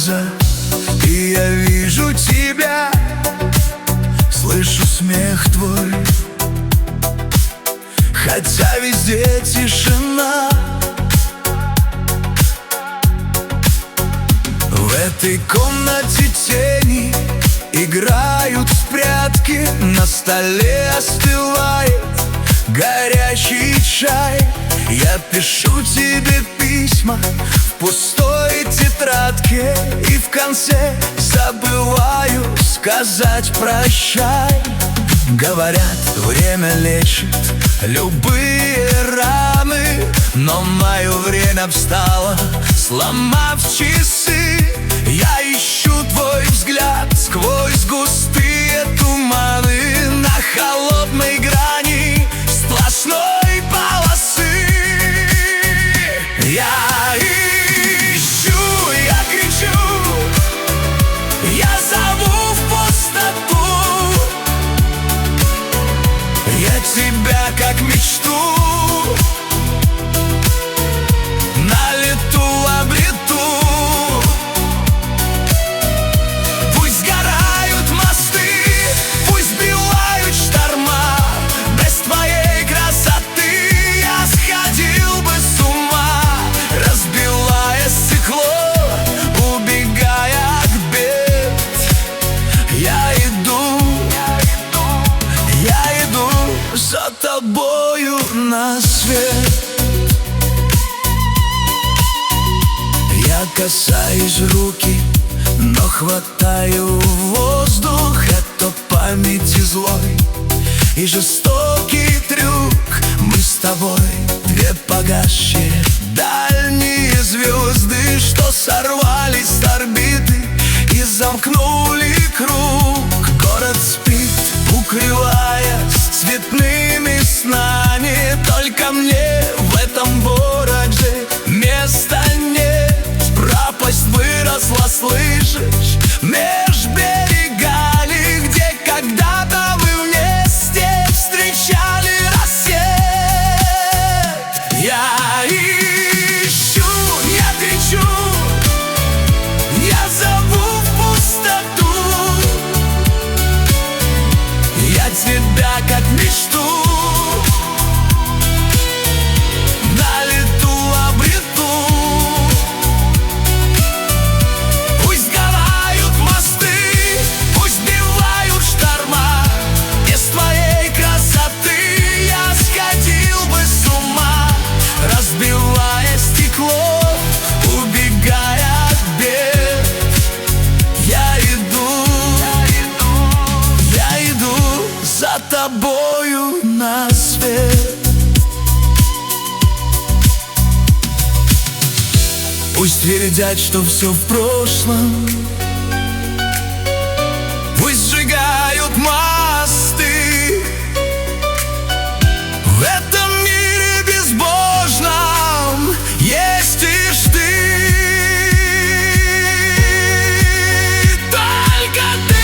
глаза, и я вижу тебя, слышу смех твой, хотя везде тишина. В этой комнате тени играют в прятки, на столе остывает горячий чай. Я пишу тебе письма в пустой тетрадке, и в конце забываю сказать прощай. Говорят, время лечит любые раны, но мое время встало, сломав часы. Я ищу твой взгляд сквозь густые туманы, на холодной грани сплошной полосы. Я ищу, я кричу, я зову в пустоту, я тебя как мечту на лету обрету. Пусть сгорают мосты, пусть сбивают шторма, без твоей красоты я сходил бы с ума. Разбивая стекло, убегая от бед, я иду за тобою на свет. Я касаюсь руки, но хватаю воздух. Это памяти злой и жестокий трюк. Мы с тобой две погасшие дальние звезды, что сорвались с орбиты и замкнули круг. Город спит, укрываясь цветными снами, только мне в этом городе места нет. Пропасть выросла, слышишь, меж берегами, где когда-то мы вместе встречали рассвет. Я ищу, я кричу, я зову в пустоту, я тебя как мечту на лету обрету. Пусть сгорают мосты, пусть сбивают шторма, без твоей красоты я сходил бы с ума. Разбивая стекло, убегая от бед, я иду за тобою на свет. Пусть твердят, что все в прошлом, пусть сжигают мосты. В этом мире безбожном есть лишь ты, только ты.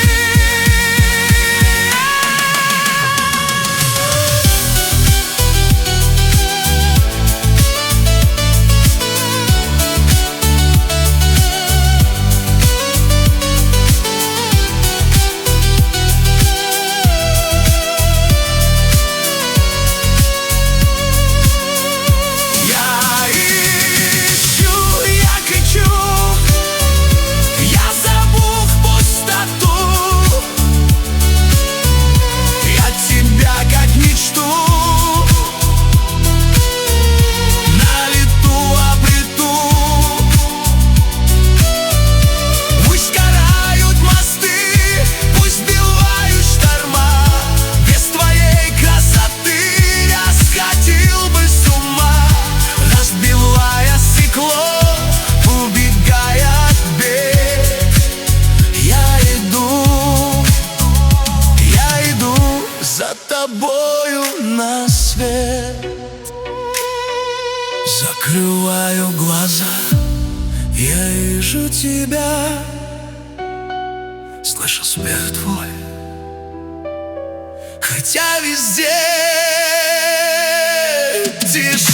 Тобою на свет. Закрываю глаза, я вижу тебя, слышу смех твой, хотя везде тишина.